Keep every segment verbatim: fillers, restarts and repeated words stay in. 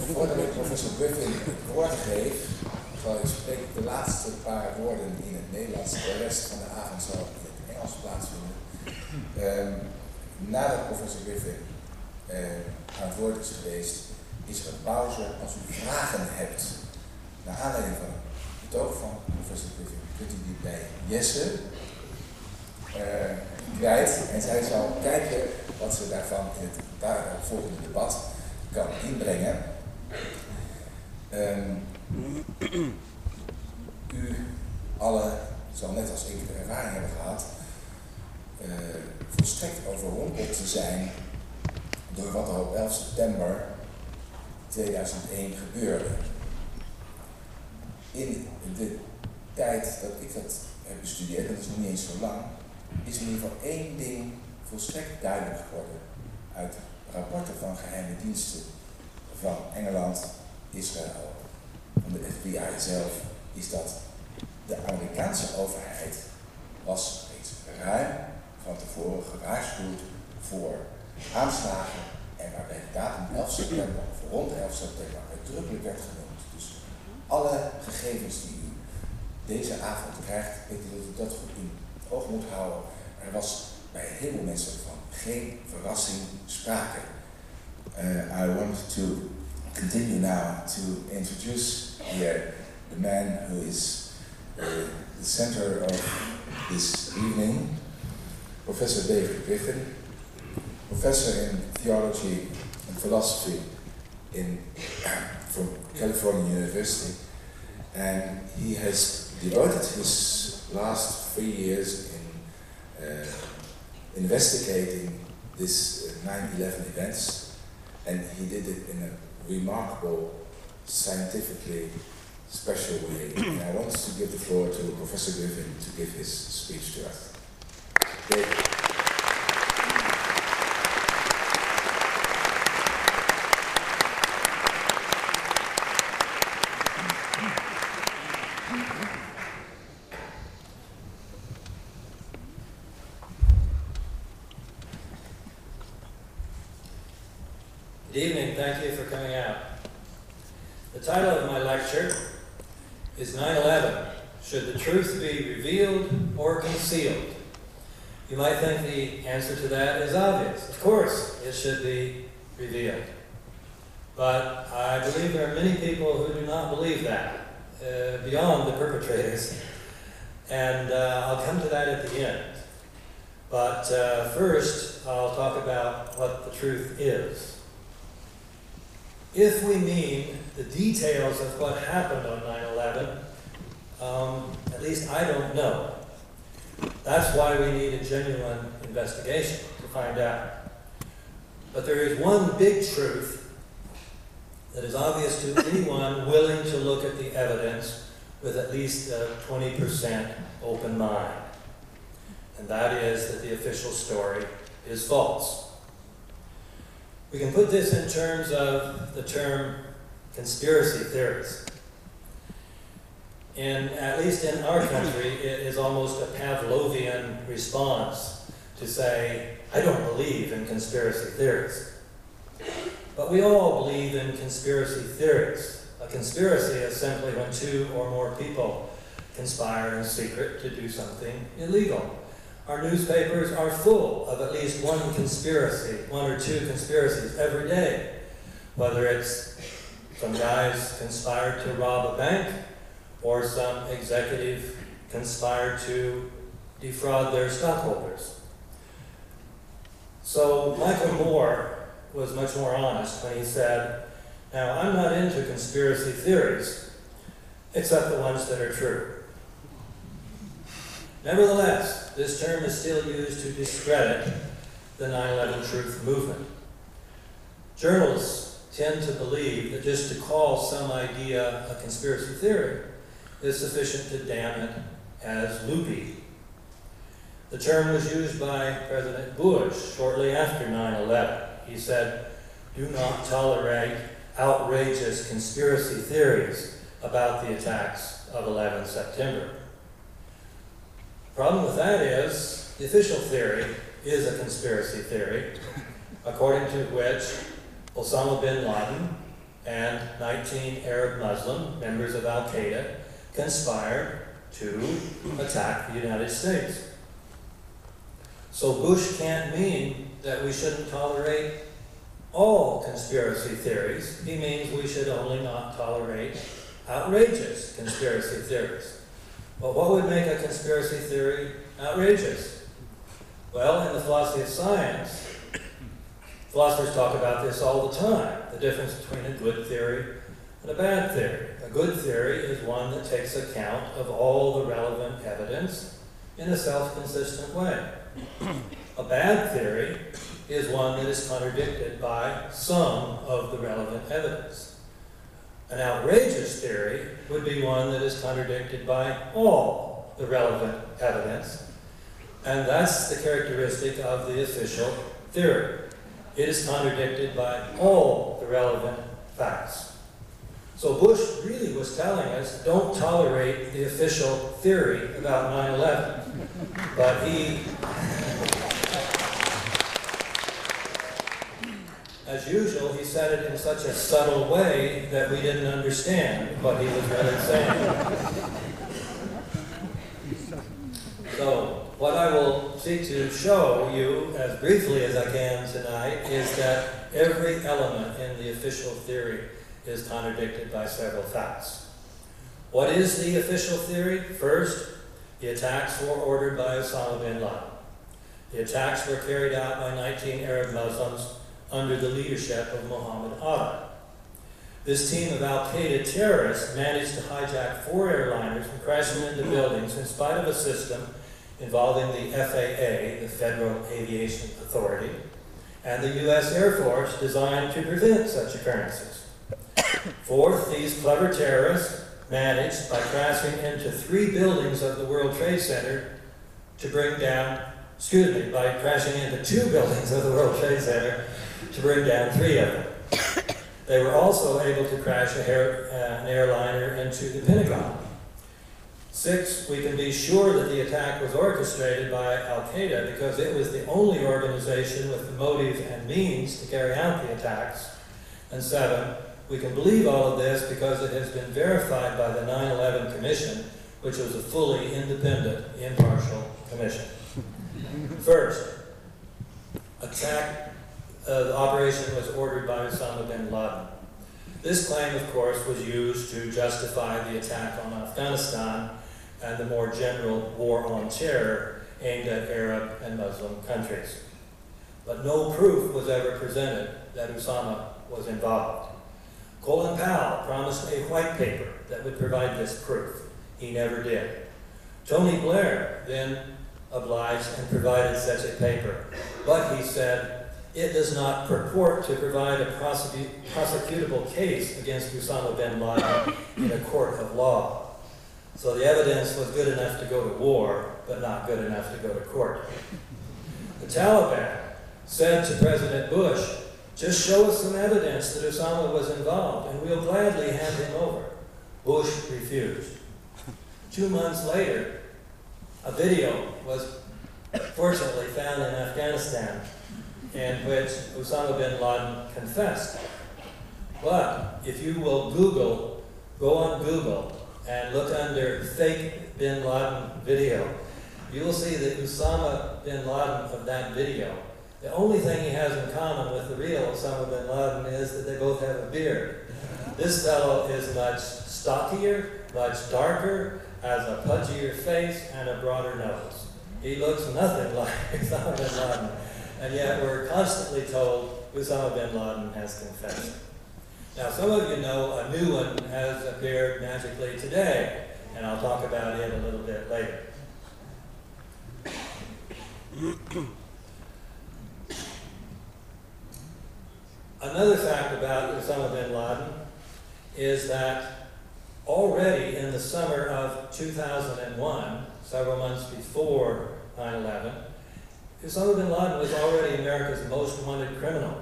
Voordat ik professor Griffin het woord geef, zal ik spreken de laatste paar woorden in het Nederlands. De rest van de avond zal in het Engels plaatsvinden. Um, nadat professor Griffin uh, aan het woord is geweest, is er een pauze. Als u vragen hebt, naar aanleiding van het betoog van professor Griffin, kunt u die bij Jesse uh, kwijt. En zij zal kijken wat ze daarvan in het daaropvolgende debat kan inbrengen. Um, u allen zal net als ik de ervaring hebben gehad, uh, volstrekt overrompeld te zijn door wat er op elf september tweeduizend één gebeurde. In de tijd dat ik dat heb bestudeerd, dat is nog niet eens zo lang, is in ieder geval één ding volstrekt duidelijk geworden uit rapporten van geheime diensten van Engeland, Israël, van de F B I zelf, is dat de Amerikaanse overheid was reeds ruim van tevoren gewaarschuwd voor aanslagen en waarbij de datum elf september, of rond elf september, uitdrukkelijk werd genoemd. Dus alle gegevens die u deze avond krijgt, weet u dat u dat goed in het oog moet houden. Er was bij heel veel mensen van geen verrassing sprake. Uh, I want to continue now to introduce here the man who is uh, the center of this evening, Professor David Griffin, professor in theology and philosophy in, from California University, and he has devoted his last three years in uh, investigating this uh, nine eleven events, and he did it in a remarkable, scientifically special way. And I want to give the floor to Professor Griffin to give his speech to us. David. Good evening, thank you for coming out. The title of my lecture is nine eleven, Should the Truth Be Revealed or Concealed? You might think the answer to that is obvious. Of course, it should be revealed. But I believe there are many people who do not believe that, uh, beyond the perpetrators. And uh, I'll come to that at the end. But uh, first, I'll talk about what the truth is. If we mean the details of what happened on nine eleven, um, at least I don't know. That's why we need a genuine investigation to find out. But there is one big truth that is obvious to anyone willing to look at the evidence with at least a twenty percent open mind. And that is that the official story is false. We can put this in terms of the term conspiracy theories. In, at least in our country, it is almost a Pavlovian response to say, I don't believe in conspiracy theories. But we all believe in conspiracy theories. A conspiracy is simply when two or more people conspire in secret to do something illegal. Our newspapers are full of at least one conspiracy, one or two conspiracies every day. Whether it's some guys conspired to rob a bank, or some executive conspired to defraud their stockholders. So Michael Moore was much more honest when he said, now I'm not into conspiracy theories, except the ones that are true. Nevertheless, this term is still used to discredit the nine eleven truth movement. Journalists tend to believe that just to call some idea a conspiracy theory is sufficient to damn it as loopy. The term was used by President Bush shortly after nine eleven. He said, do not tolerate outrageous conspiracy theories about the attacks of eleven September. The problem with that is, the official theory is a conspiracy theory, according to which Osama bin Laden and nineteen Arab Muslim members of Al-Qaeda conspired to attack the United States. So Bush can't mean that we shouldn't tolerate all conspiracy theories. He means we should only not tolerate outrageous conspiracy theories. But what would make a conspiracy theory outrageous? Well, in the philosophy of science, philosophers talk about this all the time, the difference between a good theory and a bad theory. A good theory is one that takes account of all the relevant evidence in a self-consistent way. A bad theory is one that is contradicted by some of the relevant evidence. An outrageous theory would be one that is contradicted by all the relevant evidence, and that's the characteristic of the official theory. It is contradicted by all the relevant facts. So Bush really was telling us, don't tolerate the official theory about nine eleven. But he, as usual, he said it in such a subtle way that we didn't understand what he was really saying. So, what I will seek to show you, as briefly as I can tonight, is that every element in the official theory is contradicted by several facts. What is the official theory? First, the attacks were ordered by Osama bin Laden. The attacks were carried out by nineteen Arab Muslims under the leadership of Mohammed Atta. This team of Al-Qaeda terrorists managed to hijack four airliners and crash them into buildings in spite of a system involving the F A A, the Federal Aviation Authority, and the U S Air Force designed to prevent such occurrences. Fourth, these clever terrorists managed, by crashing into three buildings of the World Trade Center, to bring down, excuse me, by crashing into two buildings of the World Trade Center, to bring down three of them. They were also able to crash a air, uh, an airliner into the Pentagon. Six, we can be sure that the attack was orchestrated by Al-Qaeda because it was the only organization with the motive and means to carry out the attacks. And seven, we can believe all of this because it has been verified by the nine eleven Commission, which was a fully independent, impartial commission. First, attack, uh, the operation was ordered by Osama bin Laden. This claim, of course, was used to justify the attack on Afghanistan and the more general war on terror aimed at Arab and Muslim countries. But no proof was ever presented that Osama was involved. Colin Powell promised a white paper that would provide this proof. He never did. Tony Blair then obliged and provided such a paper, but he said it does not purport to provide a prosecu prosecutable case against Osama bin Laden in a court of law. So the evidence was good enough to go to war, but not good enough to go to court. The Taliban said to President Bush, just show us some evidence that Osama was involved, and we'll gladly hand him over. Bush refused. Two months later, a video was fortunately found in Afghanistan in which Osama bin Laden confessed. But if you will Google, go on Google and look under fake bin Laden video, you will see that Osama bin Laden of that video, the only thing he has in common with the real Osama bin Laden is that they both have a beard. This fellow is much stockier, much darker, has a pudgier face, and a broader nose. He looks nothing like Osama bin Laden, and yet we're constantly told Osama bin Laden has confessed. Now, some of you know a new one has appeared magically today, and I'll talk about it a little bit later. Another fact about Osama bin Laden is that already in the summer of two thousand one, several months before nine eleven, Osama bin Laden was already America's most wanted criminal.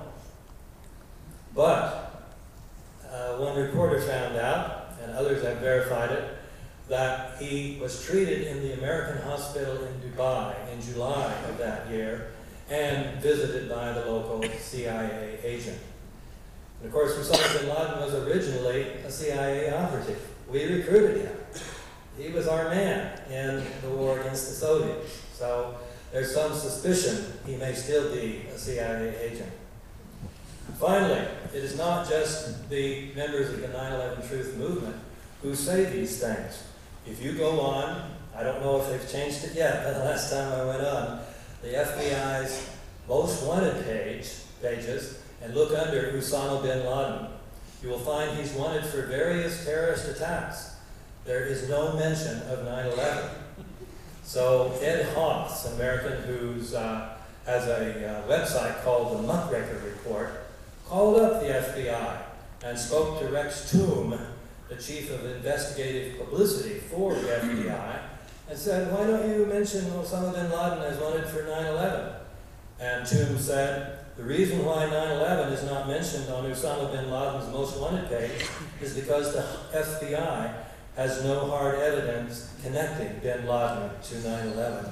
But uh, one reporter found out, and others have verified it, that he was treated in the American hospital in Dubai in July of that year and visited by the local C I A agent. And of course, Osama bin Laden was originally a C I A operative. We recruited him. He was our man in the war against the Soviets. So there's some suspicion he may still be a C I A agent. Finally, it is not just the members of the nine eleven Truth Movement who say these things. If you go on, I don't know if they've changed it yet, but the last time I went on, the F B I's Most Wanted page, pages, and look under Osama bin Laden, you will find he's wanted for various terrorist attacks. There is no mention of nine eleven. So Ed Hawks, an American who uh, has a uh, website called the Muckraker Report, called up the F B I and spoke to Rex Toom, the chief of investigative publicity for the F B I, and said, why don't you mention Osama bin Laden as wanted for nine eleven? And Toom said, the reason why nine eleven is not mentioned on Osama bin Laden's Most Wanted page is because the F B I has no hard evidence connecting bin Laden to nine eleven.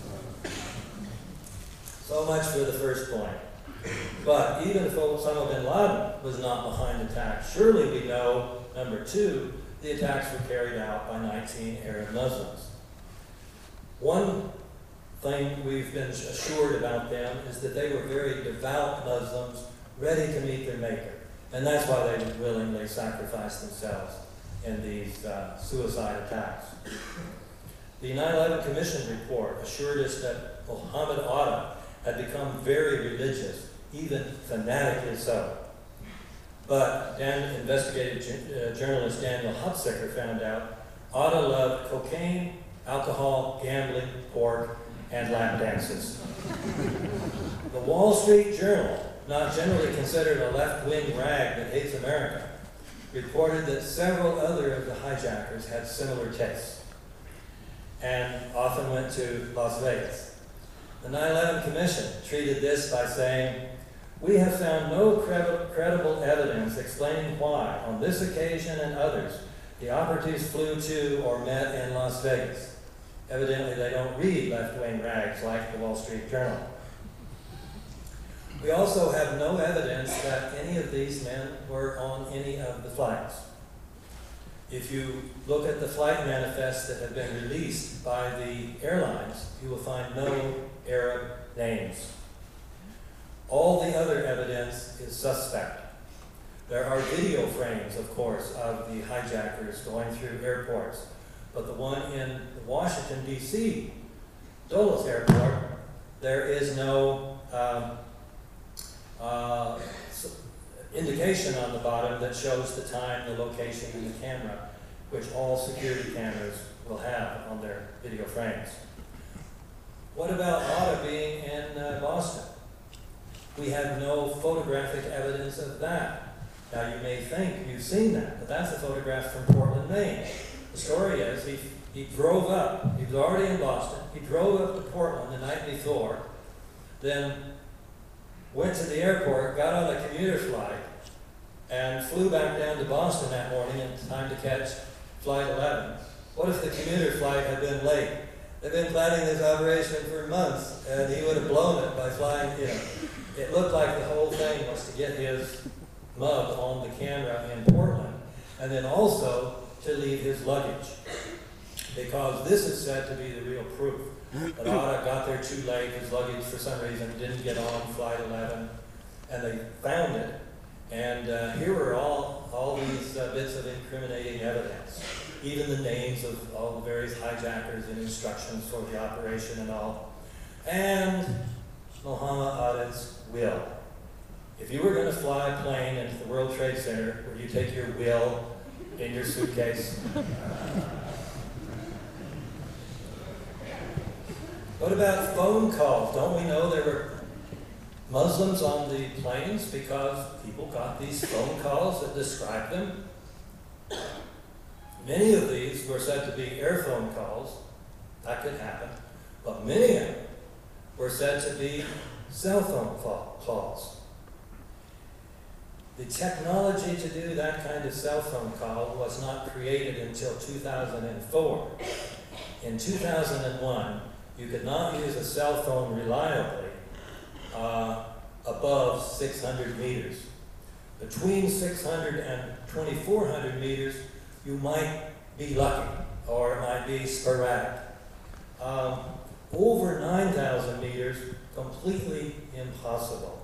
So much for the first point. But even if Osama bin Laden was not behind the attack, surely we know, number two, the attacks were carried out by nineteen Arab Muslims. One thing we've been assured about them is that they were very devout Muslims, ready to meet their Maker. And that's why they would willingly sacrifice themselves in these uh, suicide attacks. The nine eleven Commission report assured us that Mohammed Atta had become very religious, even fanatically so. But then investigative uh, journalist Daniel Hutziker found out Atta loved cocaine, alcohol, gambling, pork, and lap dances. The Wall Street Journal, not generally considered a left-wing rag that hates America, reported that several other of the hijackers had similar tastes and often went to Las Vegas. The nine eleven Commission treated this by saying, we have found no credi credible evidence explaining why, on this occasion and others, the operatives flew to or met in Las Vegas. Evidently, they don't read left-wing rags like the Wall Street Journal. We also have no evidence that any of these men were on any of the flights. If you look at the flight manifests that have been released by the airlines, you will find no Arab names. All the other evidence is suspect. There are video frames, of course, of the hijackers going through airports, but the one in Washington, D C, Dulles Airport, there is no um, uh, indication on the bottom that shows the time, the location, and the camera, which all security cameras will have on their video frames. What about Atta being in uh, Boston? We have no photographic evidence of that. Now you may think you've seen that, but that's a photograph from Portland, Maine. The story is he, he drove up, he was already in Boston, he drove up to Portland the night before, then went to the airport, got on a commuter flight, and flew back down to Boston that morning in time to catch flight eleven. What if the commuter flight had been late? They've been planning this operation for months, and he would have blown it by flying, you know. It looked like the whole thing was to get his mug on the camera in Portland, and then also to leave his luggage. Because this is said to be the real proof. But Atta got there too late, his luggage for some reason didn't get on flight eleven, and they found it. And uh, here were all, all these uh, bits of incriminating evidence, even the names of all the various hijackers and instructions for the operation and all. And Mohammed Atta's will. If you were going to fly a plane into the World Trade Center, would you take your will in your suitcase? What about phone calls? Don't we know there were Muslims on the planes because people got these phone calls that described them? Many of these were said to be air phone calls. That could happen. But many of them were said to be cell phone calls. The technology to do that kind of cell phone call was not created until two thousand four. In two thousand one, you could not use a cell phone reliably uh, above six hundred meters. Between six hundred and twenty-four hundred meters, you might be lucky, or it might be sporadic. Um, over nine thousand meters, completely impossible.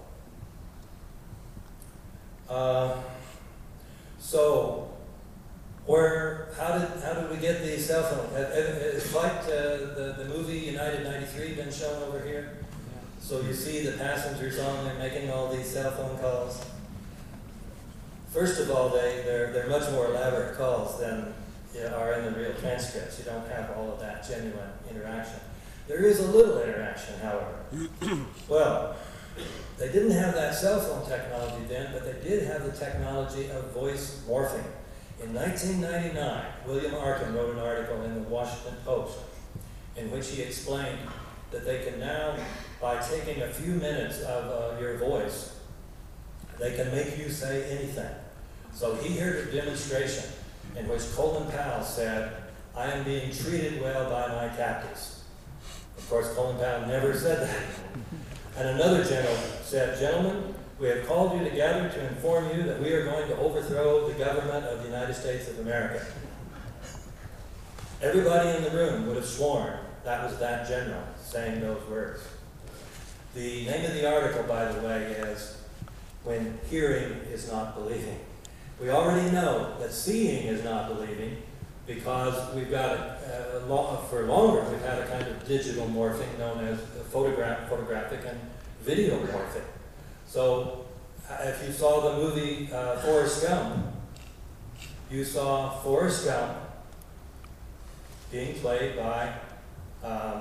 Uh, so, where, how did, how did we get these cell phones? Has like uh, the, the movie United ninety-three been shown over here? So you see the passengers on there making all these cell phone calls. First of all, they, they're, they're much more elaborate calls than you know, are in the real transcripts. You don't have all of that genuine interaction. There is a little interaction, however. Well, they didn't have that cell phone technology then, but they did have the technology of voice morphing. In nineteen ninety-nine, William Arkin wrote an article in the Washington Post in which he explained that they can now, by taking a few minutes of uh, your voice, they can make you say anything. So he heard a demonstration in which Colin Powell said, "I am being treated well by my captors." Of course, Colin Powell never said that. And another general said, "Gentlemen, we have called you together to inform you that we are going to overthrow the government of the United States of America." Everybody in the room would have sworn that was that general saying those words. The name of the article, by the way, is "When Hearing is Not Believing." We already know that seeing is not believing because we've got, a, a lo for longer, we've had a kind of digital morphing known as photograph, photographic and video morphing. So uh, if you saw the movie uh, Forrest Gump, you saw Forrest Gump being played by, um,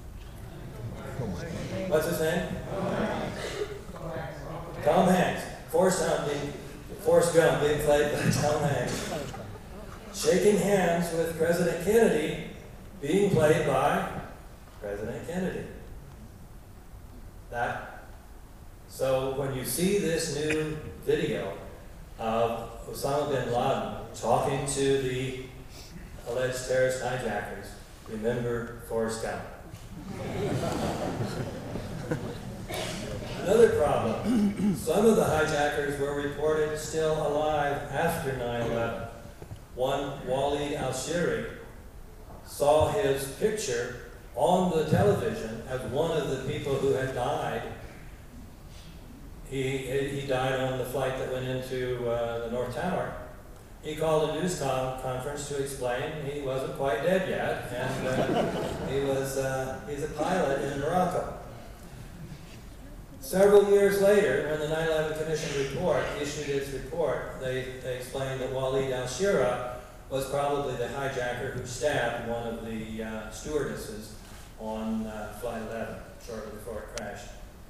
what's his name? Tom Hanks. Forrest Gump being, Forrest Gump being played by Tom Hanks. Shaking hands with President Kennedy being played by President Kennedy. That. So when you see this new video of Osama bin Laden talking to the alleged terrorist hijackers, remember Forrest Gump. Another problem, some of the hijackers were reported still alive after nine eleven. One, Waleed al-Shiri, saw his picture on the television as one of the people who had died. He, he died on the flight that went into uh, the North Tower. He called a news con conference to explain he wasn't quite dead yet, and uh, he was, uh, he's a pilot in Morocco. Several years later, when the nine eleven Commission report issued its report, they, they explained that Waleed al-Shiri was probably the hijacker who stabbed one of the uh, stewardesses on uh, Flight eleven, shortly before it crashed.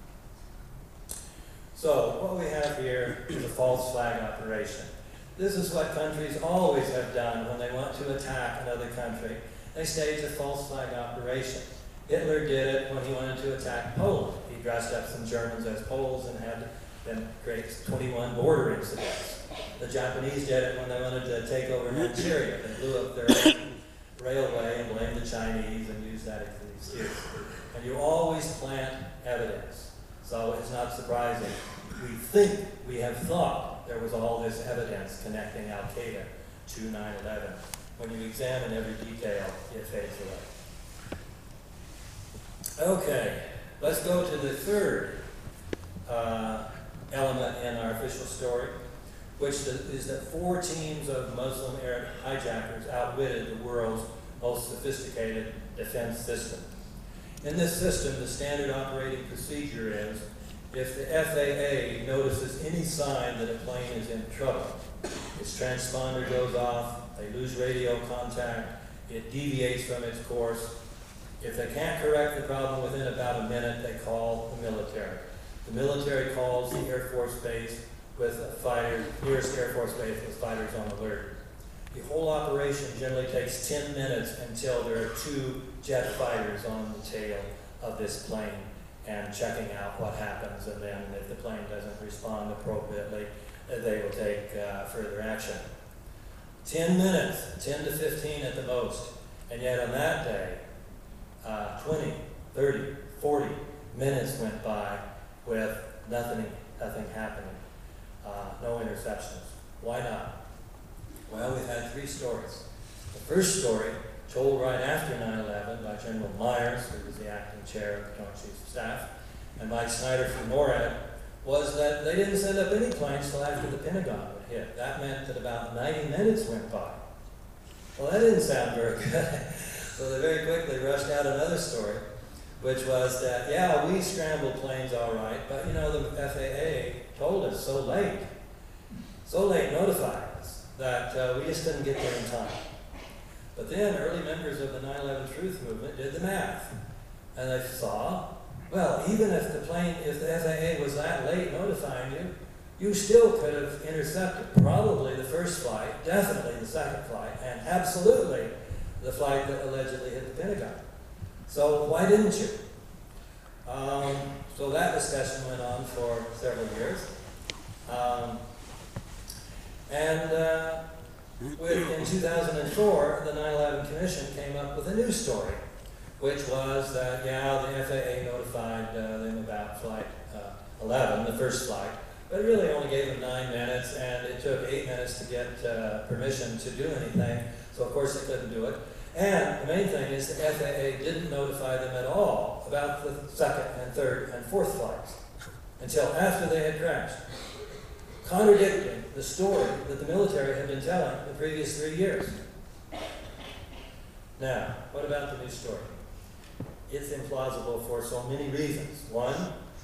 So, what we have here is a false flag operation. This is what countries always have done when they want to attack another country. They stage a false flag operation. Hitler did it when he wanted to attack Poland. He dressed up some Germans as Poles and had them create twenty-one border incidents. The Japanese did it when they wanted to take over Manchuria. They blew up their railway and blamed the Chinese and used that as an excuse. And you always plant evidence. So it's not surprising. We think, we have thought there was all this evidence connecting Al-Qaeda to nine eleven. When you examine every detail, it fades away. Okay, let's go to the third uh, element in our official story, which is that four teams of Muslim Arab hijackers outwitted the world's most sophisticated defense system. In this system, the standard operating procedure is, if the F A A notices any sign that a plane is in trouble, its transponder goes off, they lose radio contact, it deviates from its course. If they can't correct the problem within about a minute, they call the military. The military calls the Air Force base with a fighter, nearest Air Force base with fighters on alert. The whole operation generally takes ten minutes until there are two jet fighters on the tail of this plane and checking out what happens, and then if the plane doesn't respond appropriately, they will take uh, further action. ten minutes, ten to fifteen at the most, and yet on that day, uh, twenty, thirty, forty minutes went by with nothing, nothing happening, uh, no interaction. interceptions. Why not? Well, we've had three stories. The first story, told right after nine eleven by General Myers, who was the acting chair of the Joint Chiefs of Staff, and Mike Snyder from NORAD, was that they didn't send up any planes till after the Pentagon would hit. That meant that about ninety minutes went by. Well, that didn't sound very good. So they very quickly rushed out another story, which was that, yeah, we scrambled planes all right, but you know, the F A A told us so late, so late notifying us that uh, we just didn't get there in time. But then early members of the nine eleven Truth Movement did the math, and they saw, well, even if the plane, if the F A A was that late notifying you, you still could have intercepted probably the first flight, definitely the second flight, and absolutely the flight that allegedly hit the Pentagon. So why didn't you? Um, so that discussion went on for several years. Um, and uh, with, in two thousand four, the nine eleven Commission came up with a new story, which was that, yeah, the F A A notified uh, them about flight uh, eleven, the first flight, but it really only gave them nine minutes, and it took eight minutes to get uh, permission to do anything, so of course they couldn't do it. And the main thing is the F A A didn't notify them at all about the second and third and fourth flights until after they had crashed, contradicting the story that the military had been telling the previous three years. Now, what about the new story? It's implausible for so many reasons. One,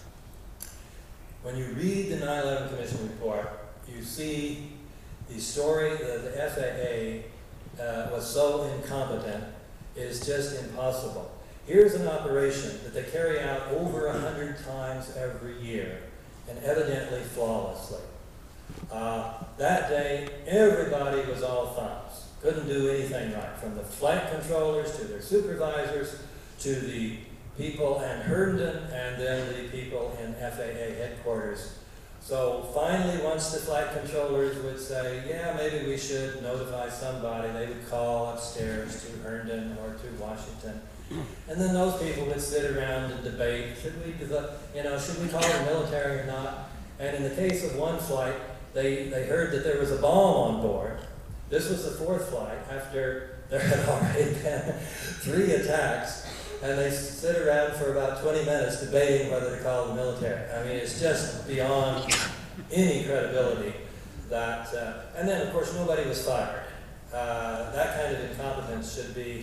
when you read the nine eleven Commission report, you see the story that the F A A uh, was so incompetent is just impossible. Here's an operation that they carry out over a hundred times every year, and evidently flawlessly. Uh, that day, everybody was all thumbs. Couldn't do anything right, from the flight controllers to their supervisors, to the people in Herndon, and then the people in F A A headquarters. So finally, once the flight controllers would say, yeah, maybe we should notify somebody, they would call upstairs to Herndon or to Washington. And then those people would sit around and debate, should we, you know, should we call the military or not? And in the case of one flight, they, they heard that there was a bomb on board. This was the fourth flight after there had already been three attacks. And they sit around for about twenty minutes debating whether to call the military. I mean, it's just beyond any credibility that, uh, and then of course nobody was fired. Uh, that kind of incompetence should be,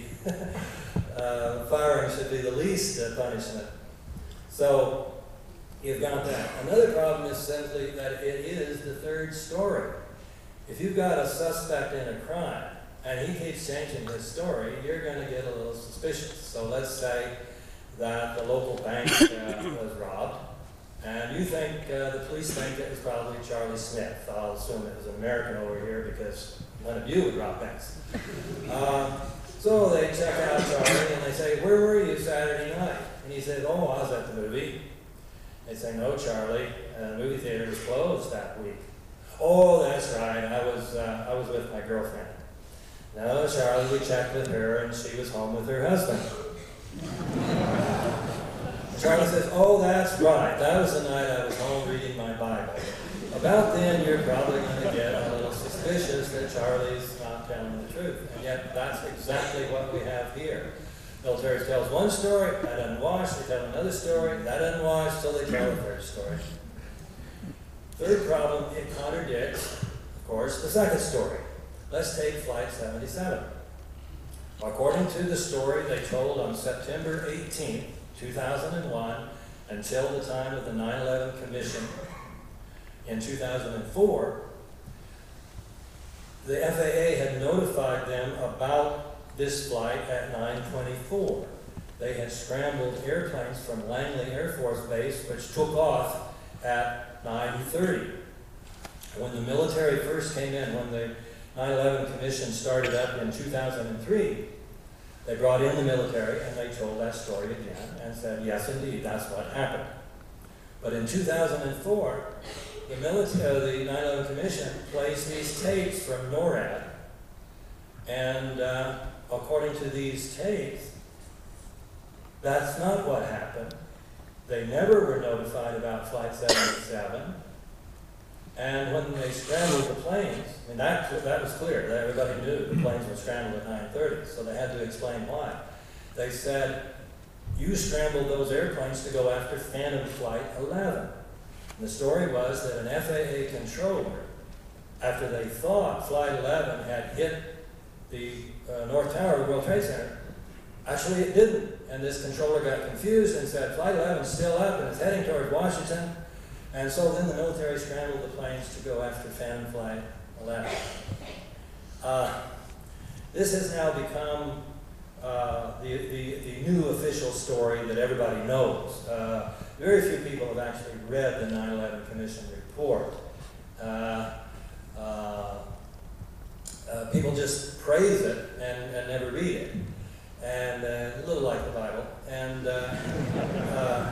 uh, firing should be the least uh, punishment. So, you've got that. Another problem is simply that it is the third story. If you've got a suspect in a crime, and he keeps changing his story, you're going to get a little suspicious. So let's say that the local bank uh, was robbed, and you think, uh, the police think it was probably Charlie Smith. I'll assume it was an American over here because none of you would rob banks. Um, so they check out Charlie and they say, where were you Saturday night? And he said, oh, I was at the movie. They say, no, Charlie, uh, the movie theater was closed that week. Oh, that's right, I was, uh, I was with my girlfriend. No, Charlie, we checked with her, and she was home with her husband. Charlie says, oh, that's right. That was the night I was home reading my Bible. About then, you're probably going to get a little suspicious that Charlie's not telling the truth. And yet, that's exactly what we have here. The military tells one story, that doesn't wash. They tell another story, that doesn't wash, till they tell the third story. Third problem, it contradicts, of course, the second story. Let's take Flight seventy-seven. According to the story they told on September eighteenth, two thousand one, until the time of the nine eleven Commission in two thousand four, the F A A had notified them about this flight at nine twenty-four. They had scrambled airplanes from Langley Air Force Base, which took off at nine thirty. When the military first came in, when the nine eleven Commission started up in two thousand three, they brought in the military and they told that story again and said, yes, indeed, that's what happened. But in two thousand four, the, military, uh, the nine eleven Commission placed these tapes from NORAD, and uh, according to these tapes, that's not what happened. They never were notified about Flight seventy-seven. And when they scrambled the planes, I mean, that, that was clear. That everybody knew the planes were scrambled at nine thirty, so they had to explain why. They said, you scrambled those airplanes to go after Phantom Flight eleven. And the story was that an F A A controller, after they thought Flight eleven had hit the uh, North Tower of the World Trade Center, actually it didn't. And this controller got confused and said, Flight eleven is still up and it's heading towards Washington. And so then the military scrambled the planes to go after Phantom Flight eleven. Uh, this has now become uh, the, the, the new official story that everybody knows. Uh, very few people have actually read the nine eleven Commission report. Uh, uh, uh, people just praise it and, and never read it. And uh, a little like the Bible. And uh, uh,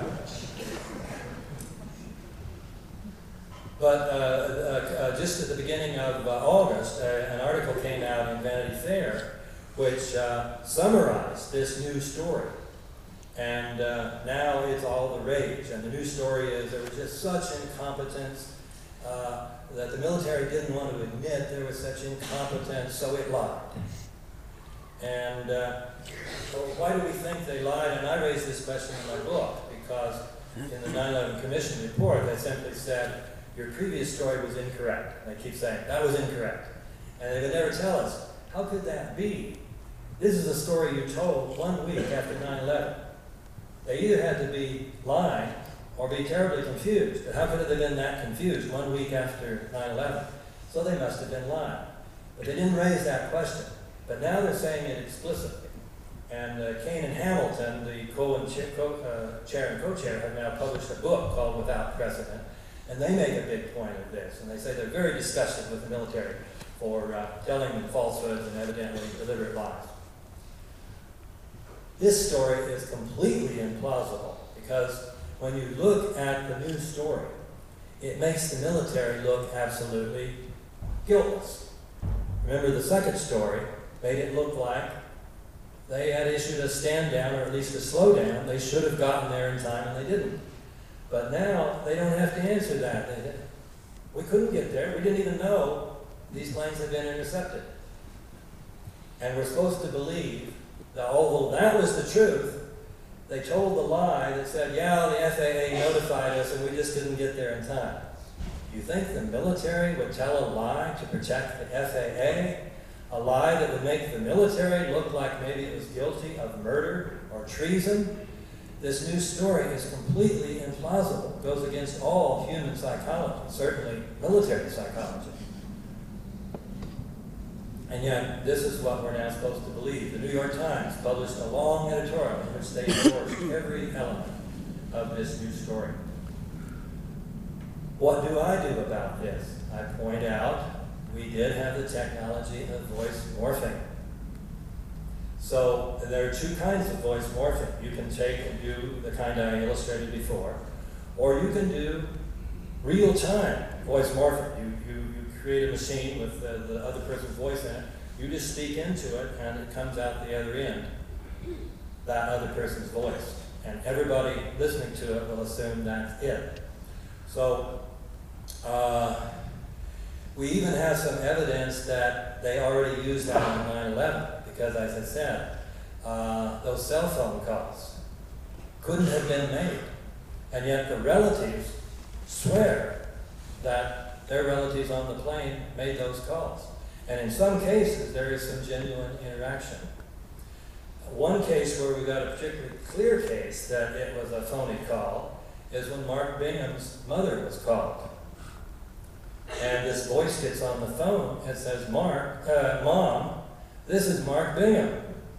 But uh, uh, uh, just at the beginning of uh, August, uh, an article came out in Vanity Fair which uh, summarized this new story. And uh, now it's all the rage. And the new story is there was just such incompetence uh, that the military didn't want to admit there was such incompetence, so it lied. And uh, so why do we think they lied? And I raised this question in my book because in the nine eleven Commission report, they simply said, your previous story was incorrect. And they keep saying, that was incorrect. And they would never tell us, how could that be? This is a story you told one week after nine eleven. They either had to be lying or be terribly confused. But how could they have been that confused one week after nine eleven? So they must have been lying. But they didn't raise that question. But now they're saying it explicitly. And uh, Kane and Hamilton, the co and chair, co, uh, chair and co-chair, have now published a book called Without Precedent. And they make a big point of this. And they say they're very disgusted with the military for uh, telling them falsehoods and evidently deliberate lies. This story is completely implausible because when you look at the news story, it makes the military look absolutely guiltless. Remember, the second story made it look like they had issued a stand down, or at least a slow down. They should have gotten there in time, and they didn't. But now they don't have to answer that. They, we couldn't get there. We didn't even know these planes had been intercepted. And we're supposed to believe that although that was the truth, they told the lie that said, yeah, the F A A notified us and we just didn't get there in time. You think the military would tell a lie to protect the F A A? A lie that would make the military look like maybe it was guilty of murder or treason? This new story is completely implausible. It goes against all human psychology, certainly military psychology. And yet, this is what we're now supposed to believe. The New York Times published a long editorial in which they endorsed every element of this new story. What do I do about this? I point out we did have the technology of voice morphing. So there are two kinds of voice morphing. You can take and do the kind I illustrated before, or you can do real-time voice morphing. You, you, you create a machine with the, the other person's voice in it. You just speak into it, and it comes out the other end, that other person's voice. And everybody listening to it will assume that's it. So uh, we even have some evidence that they already used that on nine eleven. Because, as I said, uh, those cell phone calls couldn't have been made. And yet the relatives swear that their relatives on the plane made those calls. And in some cases, there is some genuine interaction. One case where we got a particularly clear case that it was a phony call is when Mark Bingham's mother was called. And this voice gets on the phone and says, Mark, uh, Mom, this is Mark Bingham.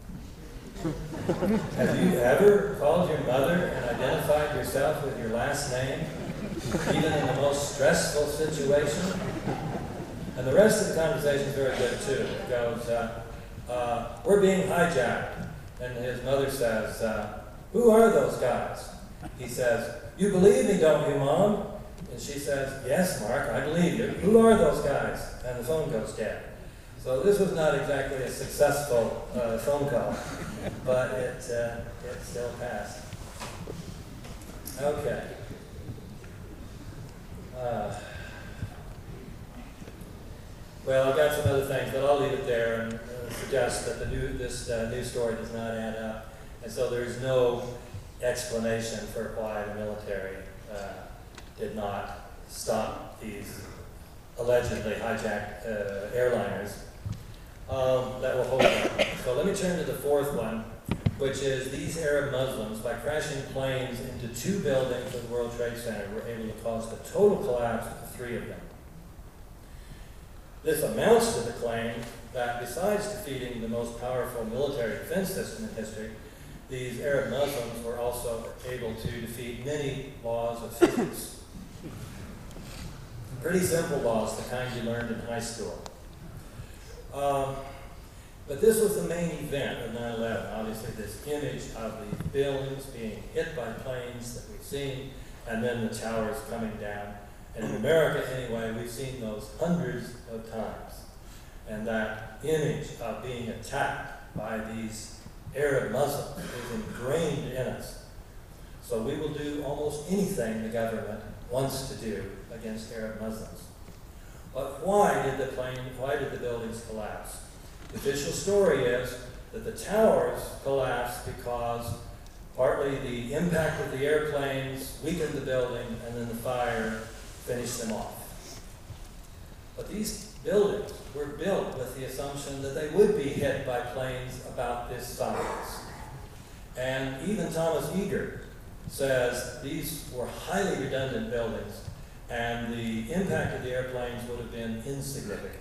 Have you ever called your mother and identified yourself with your last name, even in the most stressful situation? And the rest of the conversation is very good too. It goes, uh, uh, we're being hijacked. And his mother says, uh, who are those guys? He says, you believe me, don't you, Mom? And she says, yes, Mark, I believe you. Who are those guys? And the phone goes dead. So this was not exactly a successful uh, phone call, but it, uh, it still passed. Okay. Uh, Well, I've got some other things, but I'll leave it there and uh, suggest that the new, this uh, news story does not add up. And so there's no explanation for why the military uh, did not stop these allegedly hijacked uh, airliners. Um, that will hold up. So let me turn to the fourth one, which is these Arab Muslims, by crashing planes into two buildings of the World Trade Center, were able to cause the total collapse of three of them. This amounts to the claim that besides defeating the most powerful military defense system in history, these Arab Muslims were also able to defeat many laws of physics. Pretty simple laws, the kind you learned in high school. Um, but this was the main event of nine eleven, obviously this image of the buildings being hit by planes that we've seen, and then the towers coming down. And in America, anyway, we've seen those hundreds of times. And that image of being attacked by these Arab Muslims is ingrained in us. So we will do almost anything the government wants to do against Arab Muslims. But why did the plane, why did the buildings collapse? The official story is that the towers collapsed because partly the impact of the airplanes weakened the building and then the fire finished them off. But these buildings were built with the assumption that they would be hit by planes about this size. And even Thomas Eagar says these were highly redundant buildings and the impact of the airplanes would have been insignificant.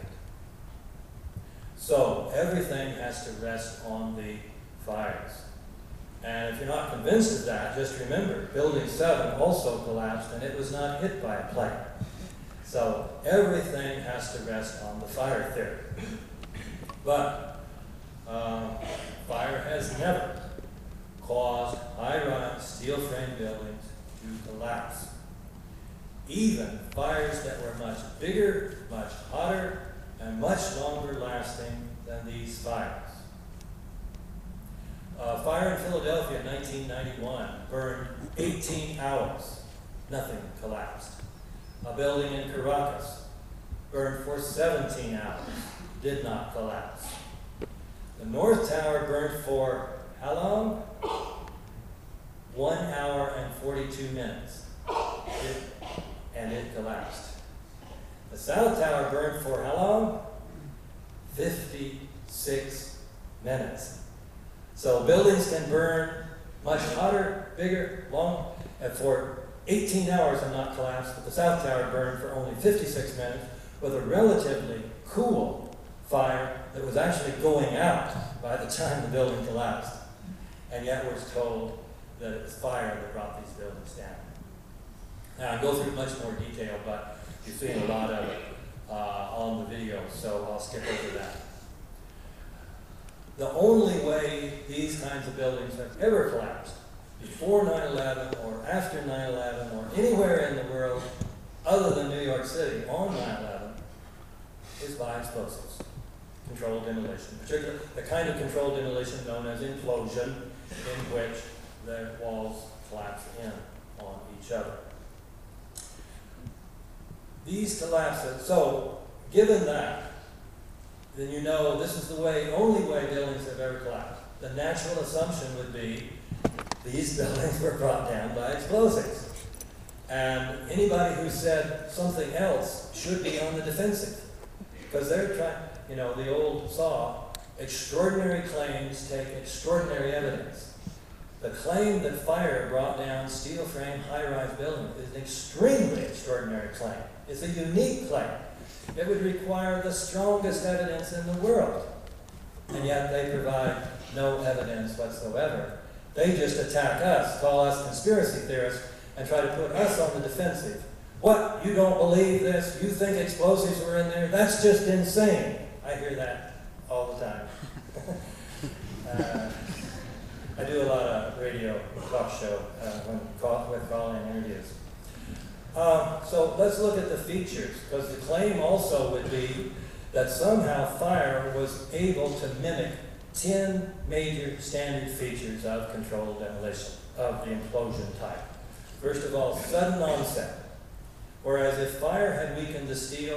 So everything has to rest on the fires. And if you're not convinced of that, just remember, Building seven also collapsed and it was not hit by a plane. So everything has to rest on the fire theory. But um, fire has never caused high-rise steel frame buildings to collapse. Even fires that were much bigger, much hotter, and much longer lasting than these fires. A fire in Philadelphia in nineteen ninety-one burned eighteen hours. Nothing collapsed. A building in Caracas burned for seventeen hours. Did not collapse. The North Tower burned for how long? One hour and forty-two minutes. It, and it collapsed. The South Tower burned for how long? fifty-six minutes. So buildings can burn much hotter, bigger, long, and for eighteen hours and not collapse, but the South Tower burned for only fifty-six minutes with a relatively cool fire that was actually going out by the time the building collapsed. And yet we're told that it was fire that brought these buildings down. Now, I go through much more detail, but you've seen a lot of it uh, on the video, so I'll skip over that. The only way these kinds of buildings have ever collapsed, before nine eleven or after nine eleven or anywhere in the world other than New York City on nine eleven, is by explosives, controlled demolition, particularly the kind of controlled demolition known as implosion, in which the walls collapse in on each other. These collapses, so given that, then you know this is the way, only way buildings have ever collapsed. The natural assumption would be these buildings were brought down by explosives. And anybody who said something else should be on the defensive. Because they're trying, you know, the old saw, extraordinary claims take extraordinary evidence. The claim that fire brought down steel frame high-rise buildings is an extremely extraordinary claim. It's a unique claim. It would require the strongest evidence in the world. And yet they provide no evidence whatsoever. They just attack us, call us conspiracy theorists, and try to put us on the defensive. What? You don't believe this? You think explosives were in there? That's just insane. I hear that all the time. uh, I do a lot of radio talk show uh, when call, with calling interviews. Uh, so let's look at the features, because the claim also would be that somehow fire was able to mimic ten major standard features of controlled demolition, of the implosion type. First of all, sudden onset. Whereas if fire had weakened the steel,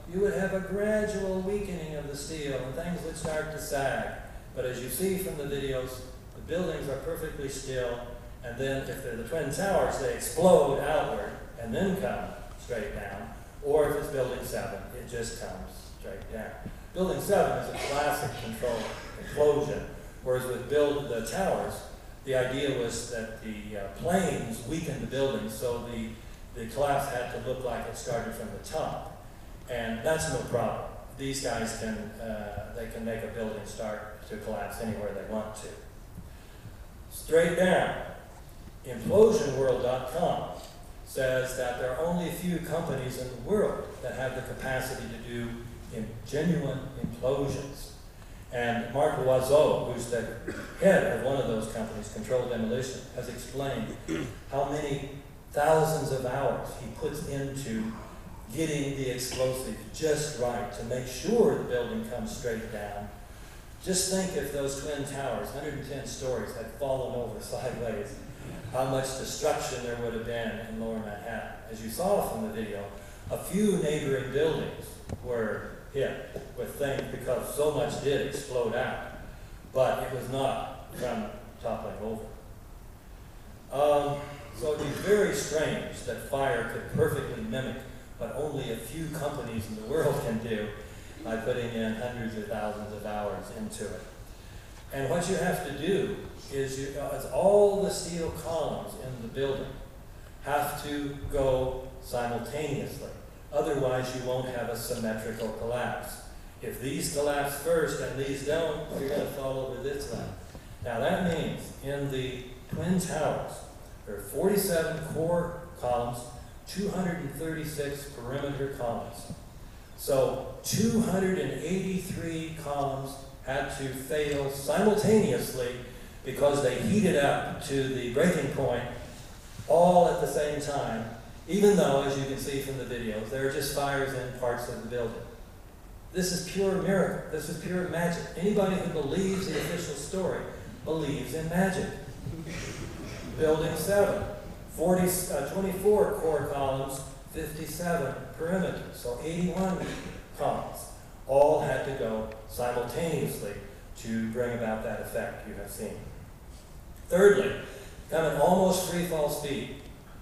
you would have a gradual weakening of the steel and things would start to sag. But as you see from the videos, the buildings are perfectly still, and then if they're the Twin Towers, they explode outward and then come straight down. Or if it's Building seven, it just comes straight down. Building seven is a classic controlled implosion, whereas with build the towers, the idea was that the uh, planes weakened the buildings, so the, the collapse had to look like it started from the top. And that's no problem. These guys can, uh, they can make a building start to collapse anywhere they want to. Straight down, implosion world dot com says that there are only a few companies in the world that have the capacity to do in genuine implosions. And Mark Loiseau, who's the head of one of those companies, Controlled Demolition, has explained how many thousands of hours he puts into getting the explosive just right to make sure the building comes straight down. Just think if those Twin Towers, one hundred ten stories, had fallen over sideways, how much destruction there would have been in Lower Manhattan. As you saw from the video, a few neighboring buildings were hit with things because so much did explode out, but it was not from toppling over. Um, so it'd be very strange that fire could perfectly mimic what only a few companies in the world can do by putting in hundreds of thousands of hours into it. And what you have to do is, you, uh, is all the steel columns in the building have to go simultaneously. Otherwise, you won't have a symmetrical collapse. If these collapse first and these don't, you're going to fall over this line. Now that means in the Twin Towers, there are forty-seven core columns, two hundred thirty-six perimeter columns. So two hundred eighty-three columns had to fail simultaneously because they heated up to the breaking point all at the same time, even though, as you can see from the videos, there are just fires in parts of the building. This is pure miracle. This is pure magic. Anybody who believes the official story believes in magic. Building seven, forty, uh, twenty-four core columns, fifty-seven perimeter, so eighty-one columns. All had to go simultaneously to bring about that effect you have seen. Thirdly, come at almost free fall speed.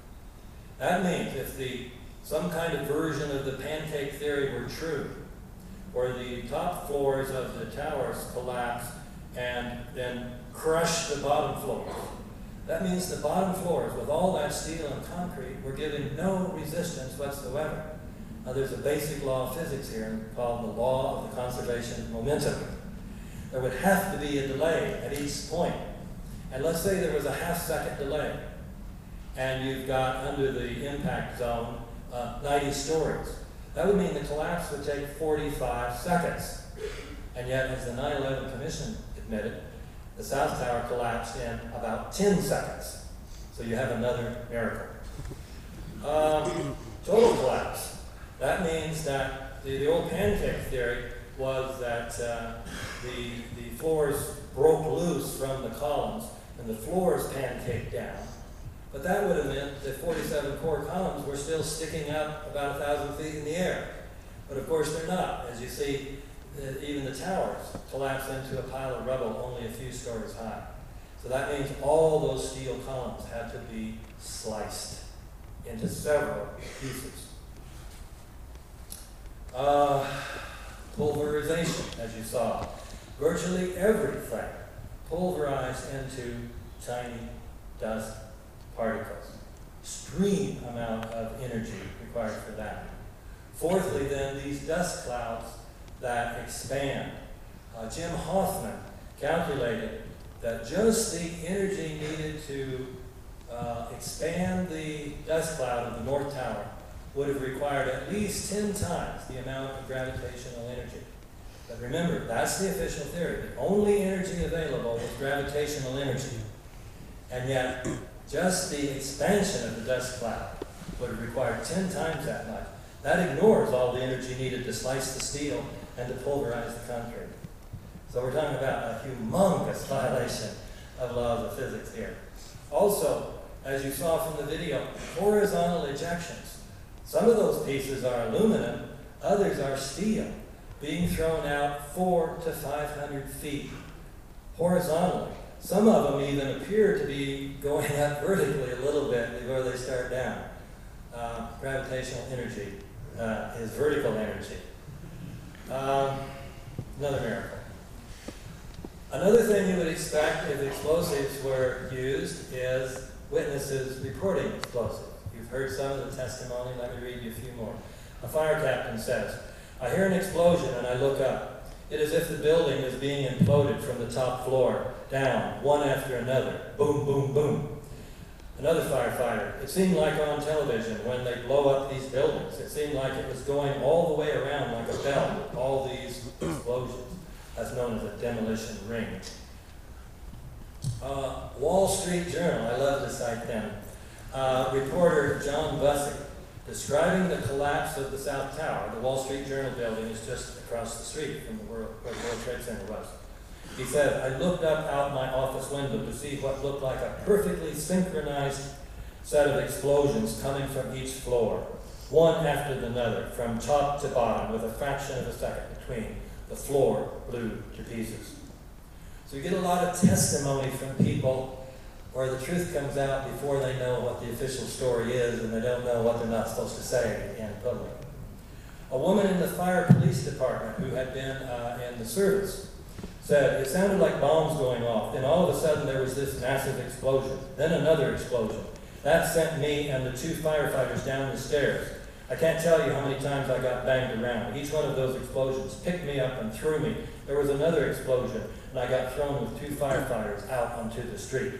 That means if the some kind of version of the pancake theory were true, where the top floors of the towers collapse and then crush the bottom floors, that means the bottom floors, with all that steel and concrete, were given no resistance whatsoever. Now there's a basic law of physics here called the law of the conservation of momentum. There would have to be a delay at each point. And let's say there was a half second delay, and you've got under the impact zone uh, ninety stories. That would mean the collapse would take forty-five seconds. And yet, as the nine eleven Commission admitted, the South Tower collapsed in about ten seconds. So you have another miracle. Um, total collapse. That means that the, the old pancake theory was that uh, the, the floors broke loose from the columns and the floors pancaked down. But that would have meant that forty-seven core columns were still sticking up about a thousand feet in the air. But of course they're not. As you see, the, even the towers collapse into a pile of rubble only a few stories high. So that means all those steel columns had to be sliced into several pieces. Uh, pulverization, as you saw. Virtually everything pulverized into tiny dust particles. Extreme amount of energy required for that. Fourthly, then, these dust clouds that expand. Uh, Jim Hoffman calculated that just the energy needed to uh, expand the dust cloud of the North Tower would have required at least ten times the amount of gravitational energy. But remember, that's the official theory. The only energy available was gravitational energy. And yet, just the expansion of the dust cloud would have required ten times that much. That ignores all the energy needed to slice the steel and to pulverize the concrete. So we're talking about a humongous violation of laws of physics here. Also, as you saw from the video, horizontal ejections. Some of those pieces are aluminum, Others are steel, being thrown out four to five hundred feet horizontally. Some of them even appear to be going up vertically a little bit before they start down. Uh, gravitational energy uh, is vertical energy. Um, another miracle. Another thing you would expect if explosives were used is witnesses reporting explosives. You've heard some of the testimony. Let me read you a few more. A fire captain says, "I hear an explosion and I look up. It is as if the building is being imploded from the top floor down, one after another. Boom, boom, boom." Another firefighter, "It seemed like on television when they blow up these buildings. It seemed like it was going all the way around like a bell, all these explosions." That's known as a demolition ring. Uh, Wall Street Journal, I love to cite them. Uh, reporter John Bussey, describing the collapse of the South Tower. The Wall Street Journal building is just across the street from the World, where the World Trade Center was. He said, "I looked up out my office window to see what looked like a perfectly synchronized set of explosions coming from each floor, one after another, from top to bottom, with a fraction of a second between. The floor blew to pieces." So you get a lot of testimony from people where the truth comes out before they know what the official story is, and they don't know what they're not supposed to say in public. A woman in the fire police department who had been uh, in the service said, "It sounded like bombs going off. Then all of a sudden there was this massive explosion. Then another explosion. That sent me and the two firefighters down the stairs. I can't tell you how many times I got banged around. Each one of those explosions picked me up and threw me. There was another explosion, and I got thrown with two firefighters out onto the street."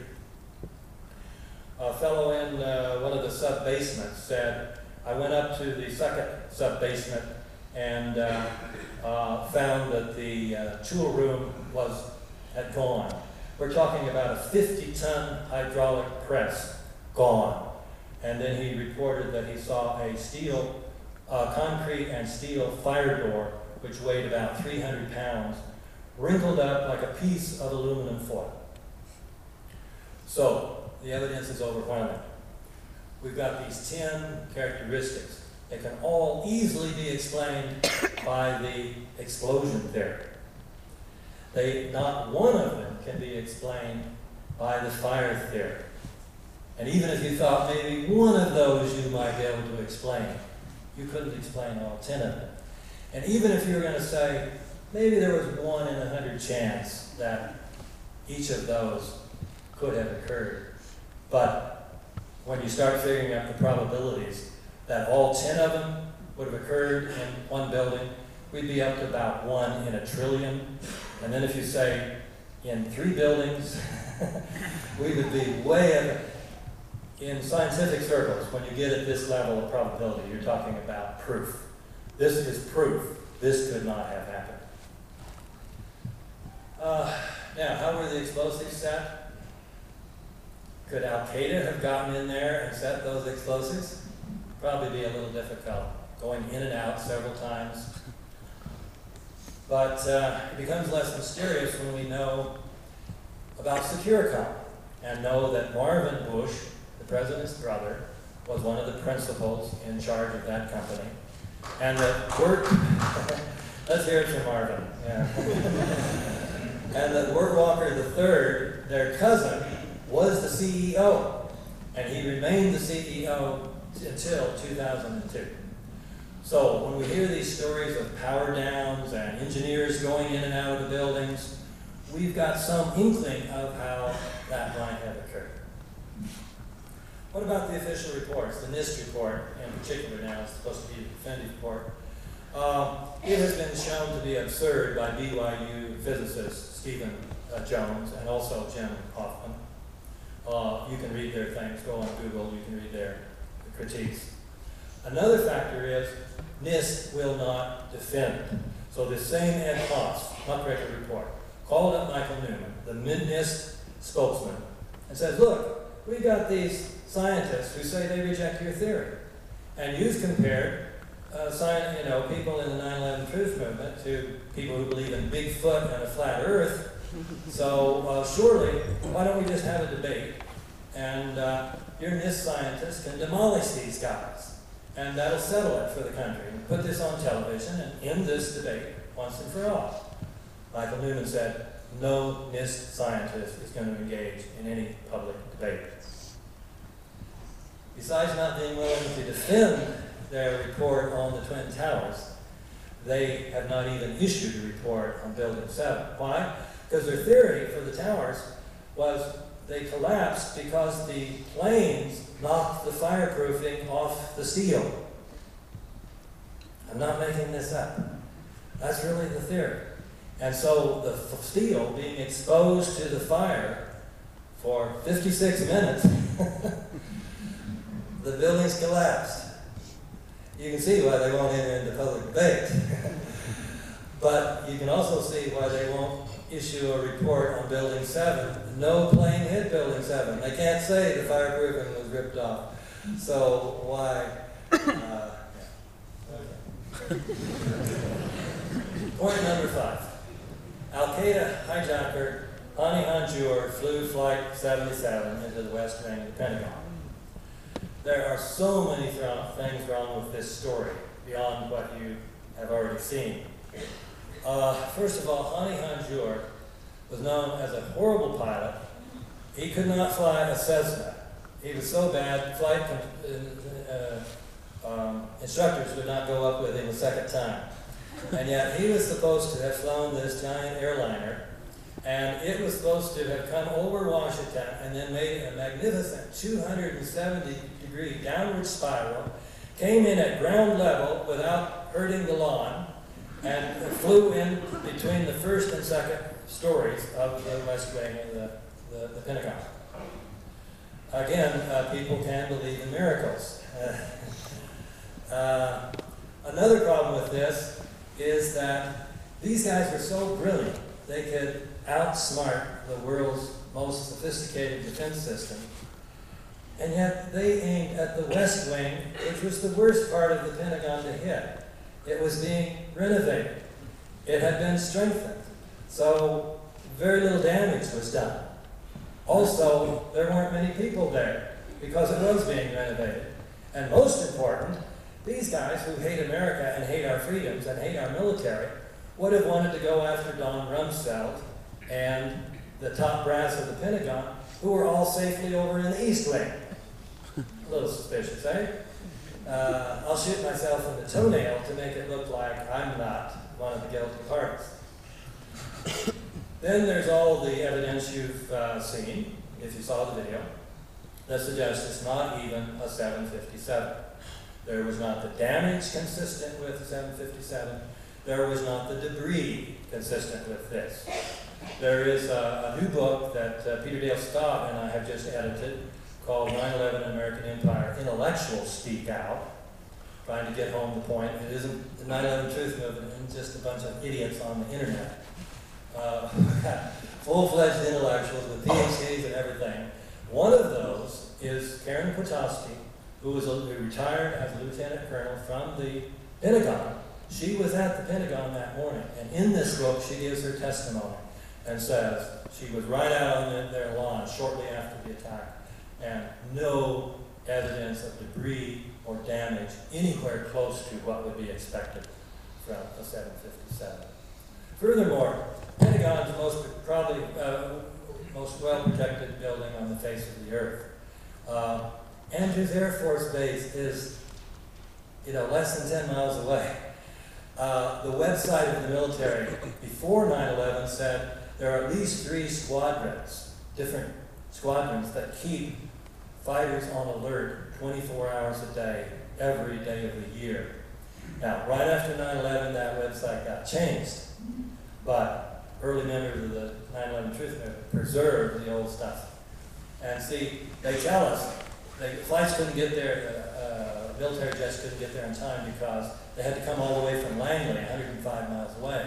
A fellow in uh, one of the sub-basements said, "I went up to the second sub-basement and uh, uh, found that the uh, tool room was had gone." We're talking about a fifty ton hydraulic press gone. And then he reported that he saw a steel, uh, concrete and steel fire door, which weighed about three hundred pounds, wrinkled up like a piece of aluminum foil. So, the evidence is overwhelming. We've got these ten characteristics. They can all easily be explained by the explosion theory. They, not one of them can be explained by the fire theory. And even if you thought maybe one of those you might be able to explain, you couldn't explain all ten of them. And even if you were going to say, maybe there was one in a hundred chance that each of those could have occurred. But when you start figuring out the probabilities that all ten of them would have occurred in one building, we'd be up to about one in a trillion. And then if you say in three buildings, we would be way up. In scientific circles, when you get at this level of probability, you're talking about proof. This is proof. This could not have happened. Uh, now, how were the explosives set? Could Al-Qaeda have gotten in there and set those explosives? Probably be a little difficult, going in and out several times. But uh, it becomes less mysterious when we know about Securicom and know that Marvin Bush, the president's brother, was one of the principals in charge of that company. And that Wirt, let's hear it from Marvin. Yeah. And that Wirt Walker the third, their cousin, was the C E O. And he remained the C E O until two thousand two. So when we hear these stories of power downs and engineers going in and out of the buildings, we've got some inkling of how that might have occurred. What about the official reports? The NIST report, in particular now, is supposed to be the definitive report. Uh, it has been shown to be absurd by B Y U physicist Stephen uh, Jones and also Jim Hoffman. Uh, you can read their things. Go on Google. You can read their critiques. Another factor is NIST will not defend. So this same Ed Moss, muckraker report, called up Michael Newman, the NIST spokesman, and said, "Look, we got these scientists who say they reject your theory. And you've compared uh, science, you know, people in the nine eleven truth movement to people who believe in Bigfoot and a flat earth. So uh, surely, why don't we just have a debate? And uh, your NIST scientists can demolish these guys. and that'll settle it for the country. And put this on television and end this debate once and for all. Michael Newman said, no NIST scientist is going to engage in any public debate. Besides not being willing to defend their report on the Twin Towers, they have not even issued a report on Building seven. Why? Because their theory for the towers was they collapsed because the planes knocked the fireproofing off the steel. I'm not making this up. That's really the theory. And so the f steel being exposed to the fire for fifty-six minutes, the buildings collapsed. You can see why they won't enter into public debate. But you can also see why they won't issue a report on Building seven. No plane hit Building seven. They can't say the fireproofing was ripped off. So why? Uh, yeah. Okay. Point number five. Al-Qaeda hijacker Hani Hanjour flew Flight seventy-seven into the West Wing of the Pentagon. There are so many th things wrong with this story, beyond what you have already seen. Uh, first of all, Hani Hanjour was known as a horrible pilot. He could not fly a Cessna. He was so bad, flight uh, um, instructors would not go up with him a second time. And yet he was supposed to have flown this giant airliner, and it was supposed to have come over Washington and then made a magnificent two hundred seventy degree downward spiral, came in at ground level without hurting the lawn, and flew in between the first and second stories of the West Wing of the, the, the Pentagon. Again, uh, people can believe in miracles. Uh, uh, another problem with this is that these guys were so brilliant, they could outsmart the world's most sophisticated defense system. And yet they aimed at the West Wing, which was the worst part of the Pentagon to hit. It was being renovated. It had been strengthened. So very little damage was done. Also, there weren't many people there because it was being renovated. And most important, these guys who hate America and hate our freedoms and hate our military would have wanted to go after Don Rumsfeld and the top brass of the Pentagon, who were all safely over in the East Wing. A little suspicious, eh? Uh, I'll shoot myself in the toenail to make it look like I'm not one of the guilty parties. Then there's all the evidence you've uh, seen, if you saw the video, that suggests it's not even a seven fifty-seven. There was not the damage consistent with the seven fifty-seven. There was not the debris consistent with this. There is a, a new book that uh, Peter Dale Scott and I have just edited called nine eleven American Empire, Intellectuals Speak Out, trying to get home the point. It isn't the nine eleven Truth Movement and just a bunch of idiots on the internet. Uh, full-fledged intellectuals with P H Ds and everything. One of those is Karen Piotrowski, who was a, who retired as a lieutenant colonel from the Pentagon. She was at the Pentagon that morning, and in this book she gives her testimony and says she was right out on the, their lawn shortly after the attack, and no evidence of debris or damage anywhere close to what would be expected from a seven fifty-seven. Furthermore, Pentagon's most probably uh, most well-protected building on the face of the earth. Uh, Andrews Air Force Base is, you know, less than ten miles away. Uh, the website of the military before nine eleven said there are at least three squadrons, different squadrons that keep fighters on alert twenty-four hours a day, every day of the year. Now, right after nine eleven, that website got changed, but early members of the nine eleven Truth Movement preserved the old stuff. And see, they tell us, they, flights couldn't get there, uh, uh, military jets couldn't get there in time because they had to come all the way from Langley, one hundred five miles away.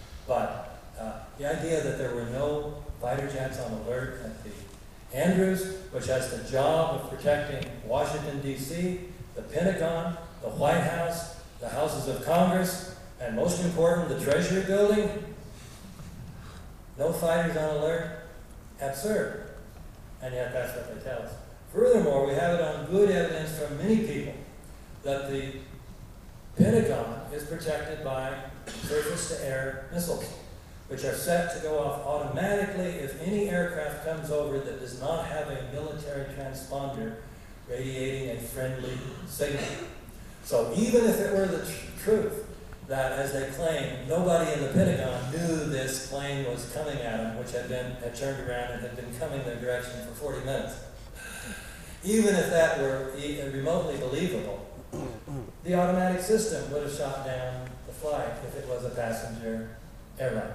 But uh, the idea that there were no fighter jets on alert at the Andrews, which has the job of protecting Washington, D C, the Pentagon, the White House, the Houses of Congress, and most important, the Treasury Building, no fighters on alert, absurd. And yet that's what they tell us. Furthermore, we have it on good evidence from many people that the Pentagon is protected by surface-to-air missiles, which are set to go off automatically if any aircraft comes over that does not have a military transponder radiating a friendly signal. So even if it were the tr truth that, as they claim, nobody in the Pentagon knew this plane was coming at them, which had been had turned around and had been coming their direction for forty minutes, even if that were e remotely believable, the automatic system would have shot down the flight if it was a passenger airline.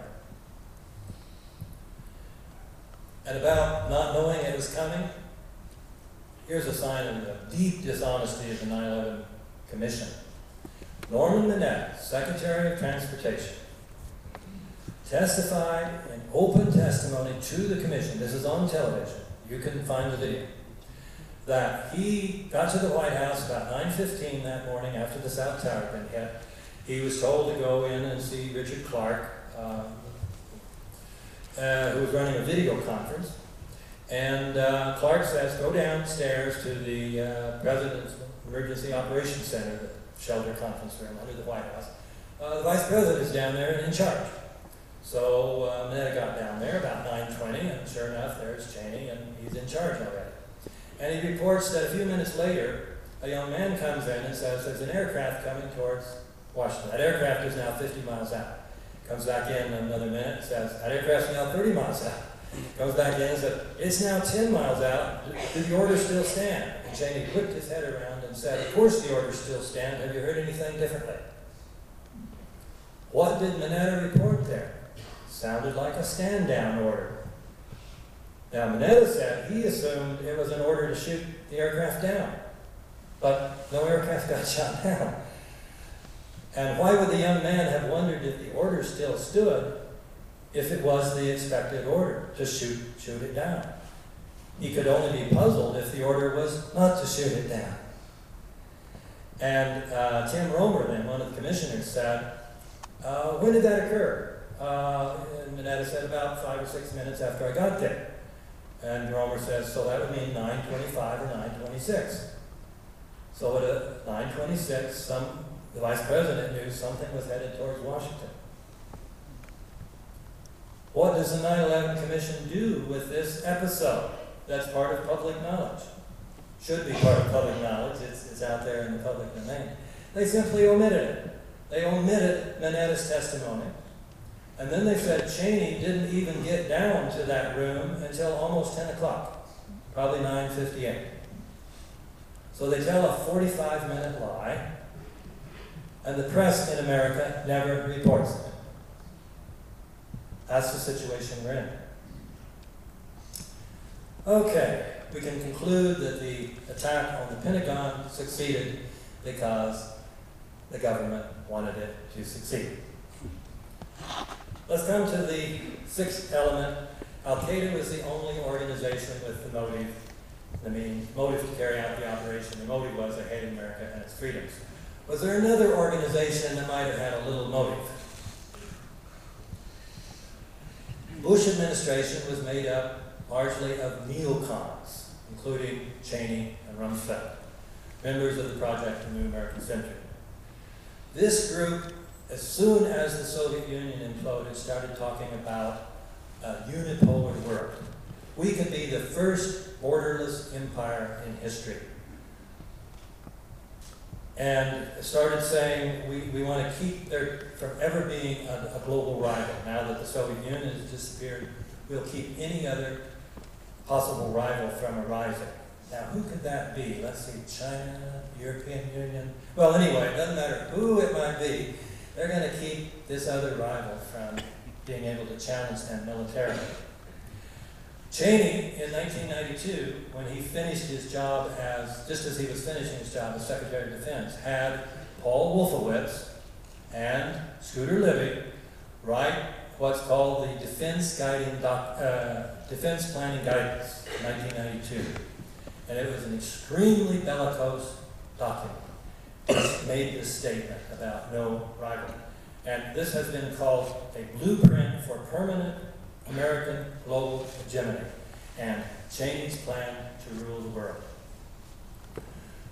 And about not knowing it was coming, here's a sign of the deep dishonesty of the nine eleven Commission. Norman Mineta, Secretary of Transportation, testified in open testimony to the Commission, this is on television, you can find the video, that he got to the White House about nine fifteen that morning after the South Tower had been hit. He was told to go in and see Richard Clark, uh, uh, who was running a video conference. And uh, Clark says, go downstairs to the uh, President's Emergency Operations Center, the shelter conference room under the White House. Uh, the Vice President is down there and in charge. So uh, Mineta got down there about nine twenty, and sure enough, there's Cheney, and he's in charge already. And he reports that a few minutes later, a young man comes in and says, there's an aircraft coming towards Washington. That aircraft is now fifty miles out. Comes back in another minute and says, that aircraft's now thirty miles out. Comes back in and says, it's now ten miles out. Do the orders still stand? And Cheney whipped his head around and said, of course the orders still stand. Have you heard anything differently? What did Mineta report there? Sounded like a stand-down order. Now, Mineta said he assumed it was an order to shoot the aircraft down, but no aircraft got shot down. And why would the young man have wondered if the order still stood if it was the expected order to shoot, shoot it down? He could only be puzzled if the order was not to shoot it down. And uh, Tim Romer, then one of the commissioners, said, uh, when did that occur? Uh, and Mineta said, about five or six minutes after I got there. And Romer says, so that would mean nine twenty-five or nine twenty-six. So at nine twenty-six, some, the Vice President knew something was headed towards Washington. What does the nine eleven Commission do with this episode that's part of public knowledge? Should be part of public knowledge, it's, it's out there in the public domain. They simply omitted it. They omitted Mineta's testimony. And then they said Cheney didn't even get down to that room until almost ten o'clock, probably nine fifty-eight. So they tell a forty-five minute lie, and the press in America never reports it. That's the situation we're in. Okay, we can conclude that the attack on the Pentagon succeeded because the government wanted it to succeed. Let's come to the sixth element. Al-Qaeda was the only organization with the motive, the means, motive to carry out the operation. The motive was they hated America and its freedoms. Was there another organization that might have had a little motive? Bush administration was made up largely of neocons, including Cheney and Rumsfeld, members of the Project for New American Century. This group, as soon as the Soviet Union imploded, started talking about a unipolar world. We could be the first borderless empire in history. And started saying we, we want to keep there from ever being a, a global rival. Now that the Soviet Union has disappeared, we'll keep any other possible rival from arising. Now, who could that be? Let's see, China, European Union. Well, anyway, it doesn't matter who it might be. They're going to keep this other rival from being able to challenge them militarily. Cheney, in nineteen ninety-two, when he finished his job as, just as he was finishing his job as Secretary of Defense, had Paul Wolfowitz and Scooter Libby write what's called the Defense Guiding Doc, uh, Defense Planning Guidance, in nineteen ninety-two. And it was an extremely bellicose document. It made this statement about no rival. And this has been called a blueprint for permanent American global hegemony and Cheney's plan to rule the world.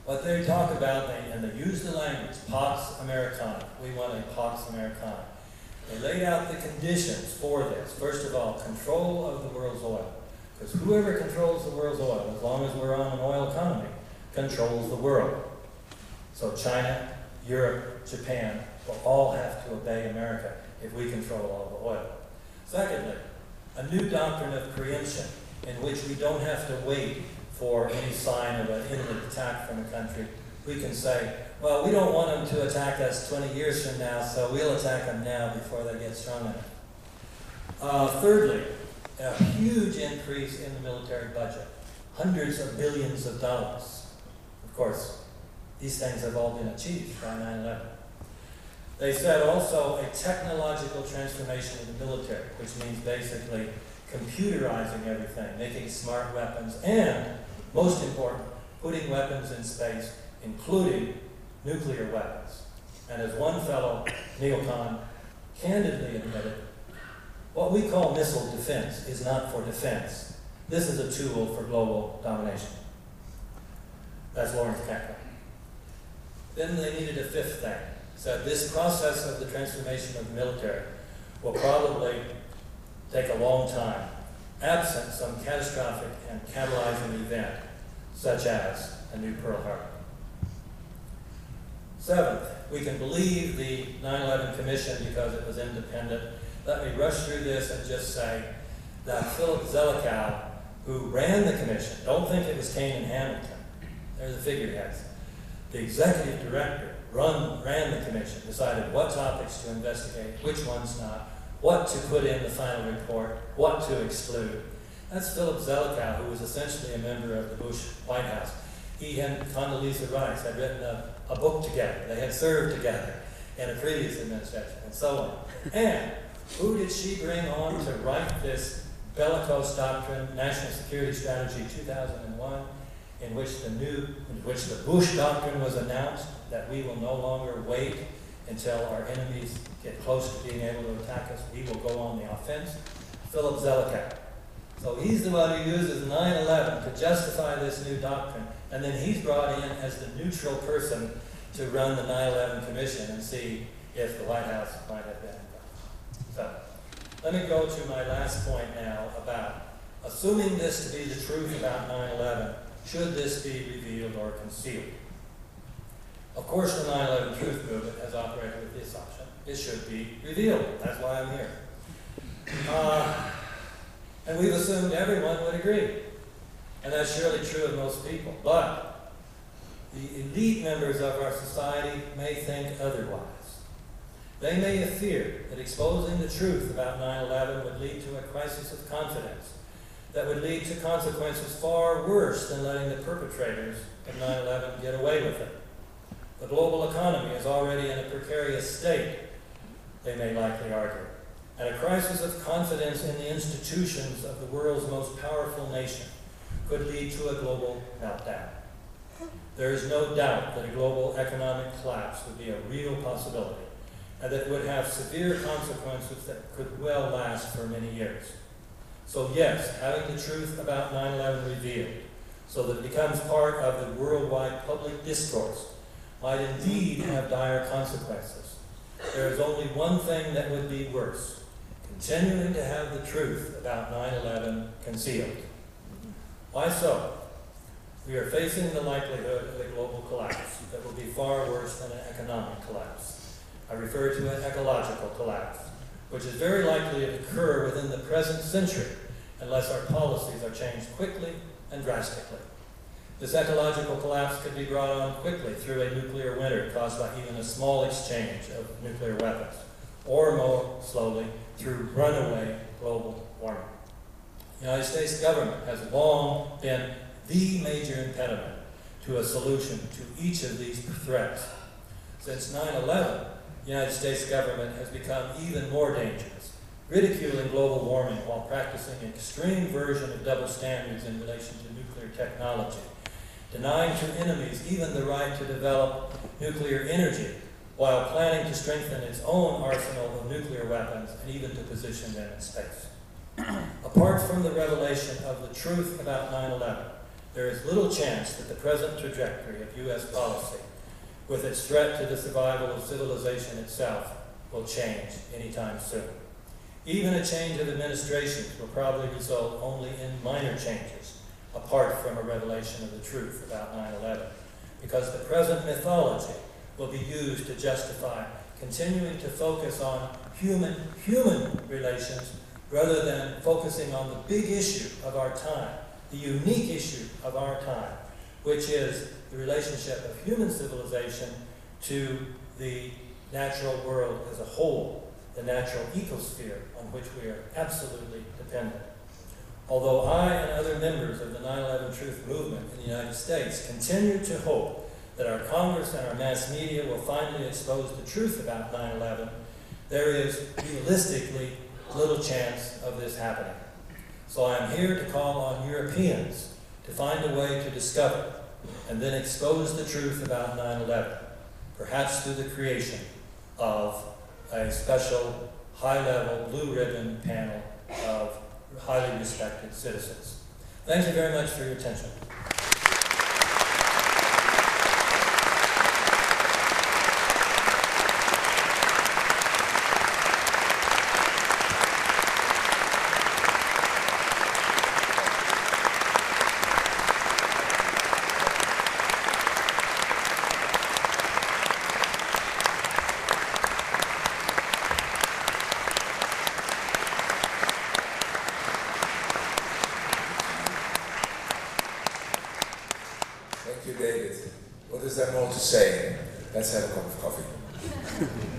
What they talk about, they, and they use the language, Pax Americana. We want a Pax Americana. They laid out the conditions for this. First of all, control of the world's oil. Because whoever controls the world's oil, as long as we're on an oil economy, controls the world. So China, Europe, Japan will all have to obey America if we control all the oil. Secondly, a new doctrine of preemption in which we don't have to wait for any sign of an imminent attack from a country. We can say, well, we don't want them to attack us twenty years from now, so we'll attack them now before they get strong enough. Uh, thirdly, a huge increase in the military budget, hundreds of billions of dollars. Of course, these things have all been achieved by nine eleven. They said also a technological transformation of the military, which means basically computerizing everything, making smart weapons, and, most important, putting weapons in space, including nuclear weapons. And as one fellow, Neil Kahn, candidly admitted, what we call missile defense is not for defense. This is a tool for global domination. That's Lawrence Kaplan. Then they needed a fifth thing. So this process of the transformation of the military will probably take a long time, absent some catastrophic and catalyzing event, such as a new Pearl Harbor. Seventh, we can believe the nine eleven Commission because it was independent. Let me rush through this and just say that Philip Zelikow, who ran the commission, don't think it was Kane and Hamilton, they're the figureheads. The executive director run, ran the commission, decided what topics to investigate, which ones not, what to put in the final report, what to exclude. That's Philip Zelikow, who was essentially a member of the Bush White House. He and Condoleezza Rice had written a, a book together. They had served together in a previous administration, and so on. And who did she bring on to write this bellicose doctrine, National Security Strategy two thousand one, in which the new, in which the Bush doctrine was announced, that we will no longer wait until our enemies get close to being able to attack us. We will go on the offense. Philip Zelikow. So he's the one who uses nine eleven to justify this new doctrine, and then he's brought in as the neutral person to run the nine eleven Commission and see if the White House might have been involved. So let me go to my last point now about assuming this to be the truth about nine eleven, should this be revealed or concealed? Of course, the nine eleven Truth Movement has operated with the assumption it should be revealed. That's why I'm here. Uh, and we've assumed everyone would agree. And that's surely true of most people. But the elite members of our society may think otherwise. They may have feared that exposing the truth about nine eleven would lead to a crisis of confidence that would lead to consequences far worse than letting the perpetrators of nine eleven get away with it. The global economy is already in a precarious state, they may likely argue, and a crisis of confidence in the institutions of the world's most powerful nation could lead to a global meltdown. There is no doubt that a global economic collapse would be a real possibility, and that it would have severe consequences that could well last for many years. So yes, having the truth about nine eleven revealed, so that it becomes part of the worldwide public discourse, might indeed have dire consequences. There is only one thing that would be worse: continuing to have the truth about nine eleven concealed. Why so? We are facing the likelihood of a global collapse that will be far worse than an economic collapse. I refer to an ecological collapse, which is very likely to occur within the present century unless our policies are changed quickly and drastically. This ecological collapse could be brought on quickly through a nuclear winter caused by even a small exchange of nuclear weapons, or more slowly through runaway global warming. The United States government has long been the major impediment to a solution to each of these threats. Since nine eleven, the United States government has become even more dangerous, ridiculing global warming while practicing an extreme version of double standards in relation to nuclear technology, denying to enemies even the right to develop nuclear energy, while planning to strengthen its own arsenal of nuclear weapons and even to position them in space. Apart from the revelation of the truth about nine eleven, there is little chance that the present trajectory of U S policy, with its threat to the survival of civilization itself, will change anytime soon. Even a change of administrations will probably result only in minor changes, apart from a revelation of the truth about nine eleven, because the present mythology will be used to justify continuing to focus on human-human relations rather than focusing on the big issue of our time, the unique issue of our time, which is the relationship of human civilization to the natural world as a whole, the natural ecosphere on which we are absolutely dependent. Although I and other members of the nine eleven Truth movement in the United States continue to hope that our Congress and our mass media will finally expose the truth about nine eleven, there is realistically little chance of this happening. So I am here to call on Europeans to find a way to discover and then expose the truth about nine eleven, perhaps through the creation of a special high-level blue ribbon panel of highly respected citizens. Thank you very much for your attention. Thank you, David. What is there more to say? Let's have a cup of coffee.